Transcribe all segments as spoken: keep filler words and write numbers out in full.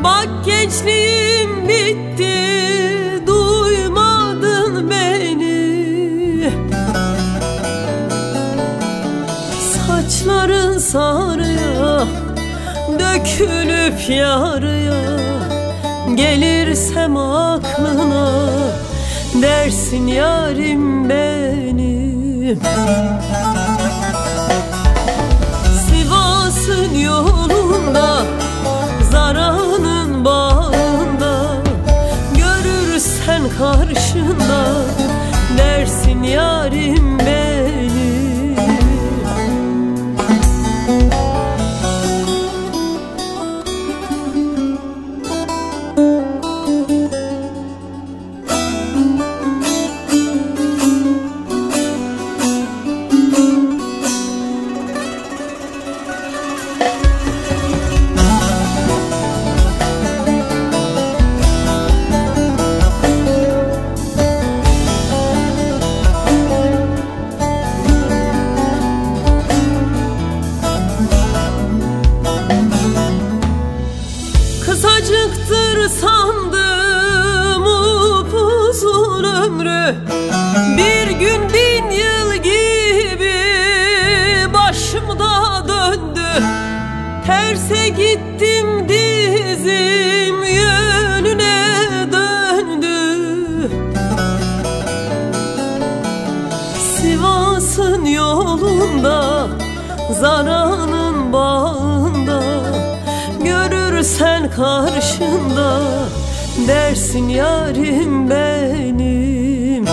Bak gençliğim bitti, duymadın beni. Saçların sarıya, dökülüp yarıya, gelirsem aklına dersin yarim benim. Sivas'ın yolunda, Zara'nın bağında, görürsen karşında dersin yarim benim. Kısacıktır sandım upuzun ömrü, bir gün bin yıl gibi başımda döndü. Terse gittim dizim yönüne döndü. Sivas'ın yolunda, Zara'nın bağında, görürsen karşında dersin yarim benim.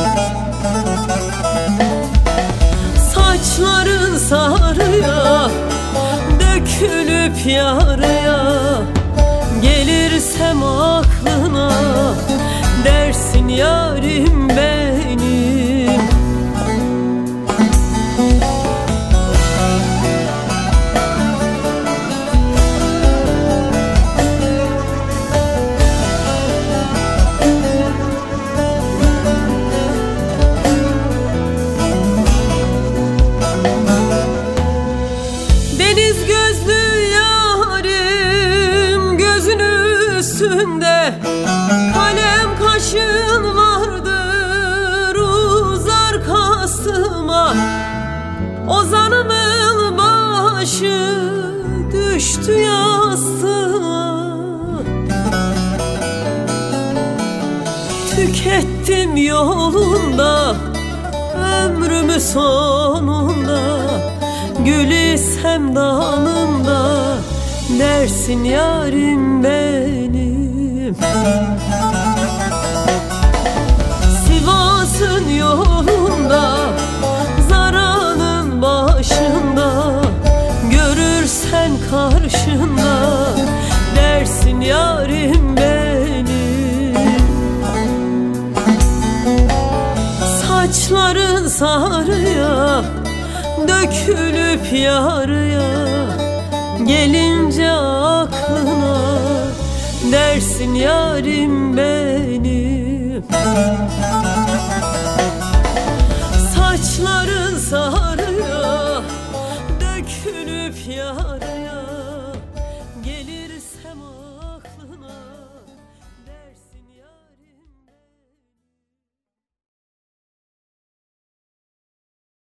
Saçların sarıya, dökülüp yarıya, gelirsem aklına dersin yarim benim. Deniz gözlü yarim gözün üstünde, kalem kaşın vardır uzar kastıma. Ozanımın başı düştü yastığa. Tükettim yolunda, ömrümü sonunda, gülisem dalında dersin yarim benim. Sivas'ın yolunda, Zara'nın başında, görürsen karşında dersin yarim benim. Saçların sarıya, dökülüp yarıya, gelince aklına dersin yarim benim. Saçların